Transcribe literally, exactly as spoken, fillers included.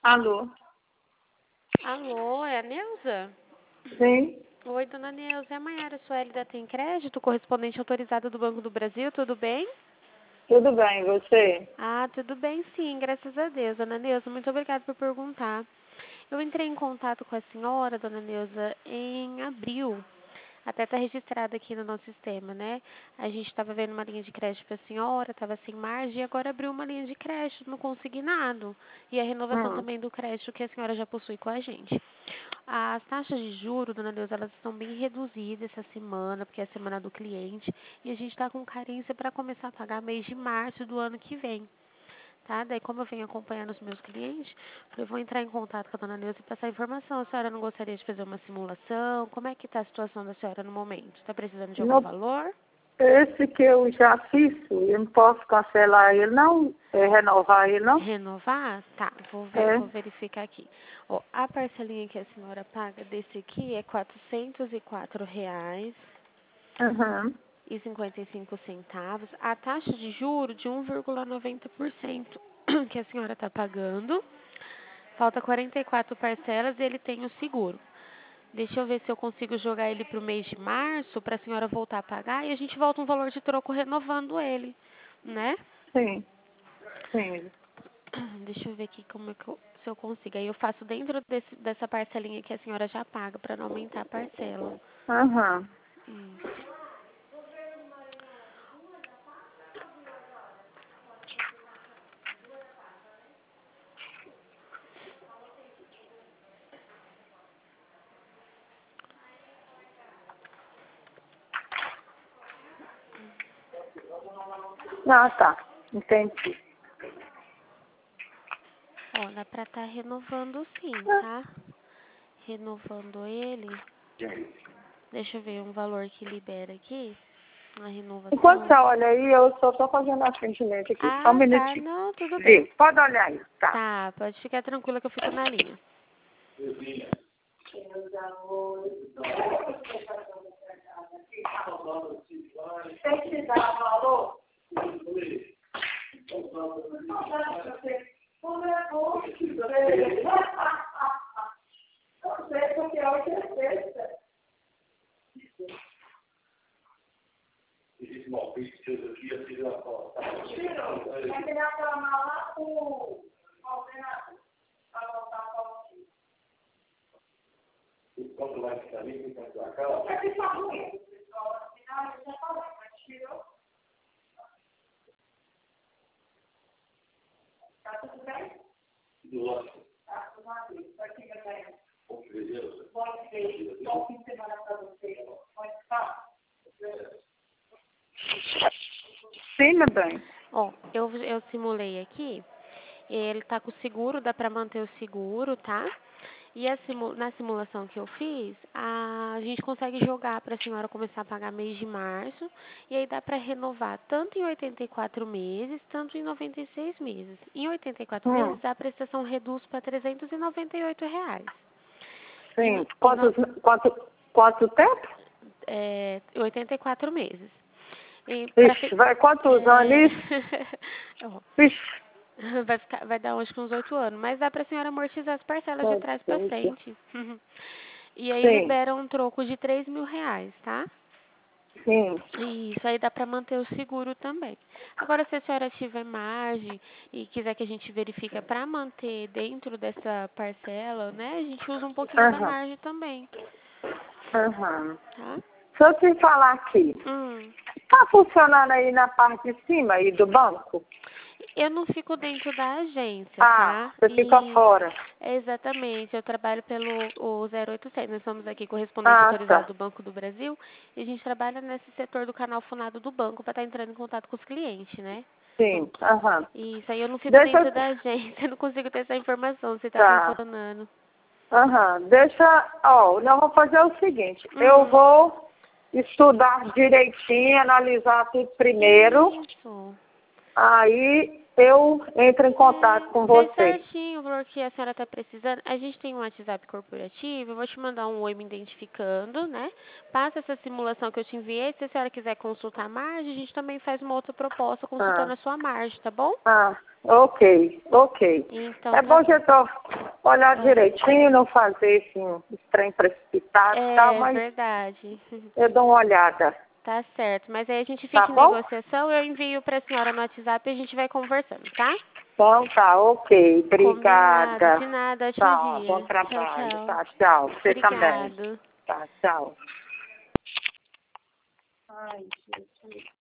Alô? Alô, é a Neuza? Sim. Oi, dona Neuza, é a Maiara Sueli da Tem Crédito, correspondente autorizada do Banco do Brasil, tudo bem? Tudo bem, e você? Ah, tudo bem sim, graças a Deus. Dona Neuza, muito obrigada por perguntar. Eu entrei em contato com a senhora, dona Neuza, em abril. Até está registrado aqui no nosso sistema, né? A gente estava vendo uma linha de crédito para a senhora, estava sem margem, e agora abriu uma linha de crédito no consignado. E a renovação Hum. também do crédito que a senhora já possui com a gente. As taxas de juros, dona Neuza, elas estão bem reduzidas essa semana, porque é a semana do cliente, e a gente está com carência para começar a pagar mês de março do ano que vem. Tá? Daí, como eu venho acompanhando os meus clientes, eu vou entrar em contato com a dona Neuza e passar a informação. A senhora não gostaria de fazer uma simulação? Como é que está a situação da senhora no momento? Está precisando de algum No, valor? esse que eu já fiz, eu não posso cancelar ele, não? É, renovar ele, não? Renovar? Tá, vou, ver, É. vou verificar aqui. Ó, a parcelinha que a senhora paga desse aqui é quatrocentos e quatro reais Uhum. e cinquenta e cinco centavos. A taxa de juro de um vírgula noventa por cento que a senhora está pagando. Falta quarenta e quatro parcelas e ele tem o seguro. Deixa eu ver se eu consigo jogar ele para o mês de março, para a senhora voltar a pagar, e a gente volta um valor de troco renovando ele, né? Sim. Sim. Deixa eu ver aqui como é que eu, se eu consigo. Aí eu faço dentro desse, dessa parcelinha que a senhora já paga, para não aumentar a parcela. Uhum. Isso. Ah, tá. Entendi. Ó, dá para estar renovando sim, tá? Renovando ele. Deixa eu ver um valor que libera aqui. A Enquanto você renovação. olha aí, eu só estou fazendo atendimento aqui. Só um Ah, tá. minutinho. Não, tudo bem. Viu? Pode olhar aí. Tá. Tá, pode ficar tranquila que eu fico na linha. Tem que dar valor? Como é bom que você... Eu sei porque é o que é sexta. Tirou. Vai pegar aquela mala lá com o ordenador para voltar para o time. Quanto vai ficar ali, quem vai ficar cá? É que tá ruim. Afinal, eu já falei, mas tirou. Tá tudo bem? Do lado. Tá tudo bem. Vai ficar bem. Pode ver. Pode ver. Bom fim de semana para você. Pode ficar. Sim, meu bem. Ó, eu, eu simulei aqui. Ele tá com o seguro, dá pra manter o seguro, tá? E a simu, na simulação que eu fiz, a gente consegue jogar pra senhora começar a pagar mês de março. E aí dá pra renovar tanto em oitenta e quatro meses, tanto em noventa e seis meses. Em oitenta e quatro Hum. meses, a prestação reduz para trezentos e noventa e oito reais. E, Sim. no- e no, Quantos, quanto, quanto tempo? é, oitenta e quatro meses. E pra, Ixi, vai quantos anos é, isso? ó, Ixi. vai, ficar, vai dar acho que uns oito anos. Mas dá pra senhora amortizar as parcelas de Meu trás pra Deus. frente. E aí Sim, libera um troco de três mil reais, tá? sim. E isso aí dá pra manter o seguro também. Agora, se a senhora tiver margem e quiser que a gente verifique pra manter dentro dessa parcela, né? A gente usa um pouquinho da Aham, margem também, aham. tá? Se eu te falar aqui, Hum. tá funcionando aí na parte de cima aí do banco? Eu não fico dentro da agência, Ah, tá? você fica E fora. exatamente, eu trabalho pelo o zero oitocentos. Nós somos aqui correspondente Ah, autorizado tá. do Banco do Brasil e a gente trabalha nesse setor do canal funado do banco para estar entrando em contato com os clientes, né? Sim, aham. Isso aí eu não fico Deixa dentro eu... da agência, eu não consigo ter essa informação se tá Tá. funcionando. Aham. Deixa... Ó, nós vamos fazer o seguinte. Eu Uhum. vou estudar direitinho, analisar tudo primeiro. Isso. Aí eu entro em contato É, com fez você. certinho, porque a senhora está precisando. A gente tem um WhatsApp corporativo, eu vou te mandar um oi me identificando, né? Passa essa simulação que eu te enviei. Se a senhora quiser consultar a margem, a gente também faz uma outra proposta consultando Ah, a sua margem, tá bom? ah, ok, ok. Então, É tá bom bom. já tô olhar Ah, direitinho, não fazer assim, esse trem precipitado e tal, é mas verdade. eu dou uma olhada, Tá certo. Mas aí a gente tá fica em bom? negociação, eu envio para a senhora no WhatsApp e a gente vai conversando, tá? Então tá, ok, Combinado. obrigada. De nada, ótimo Tá, bom dia. Tchau, trabalho, tchau. tá, tchau. Você também. Obrigado. Tá, tchau. Ai, Jesus.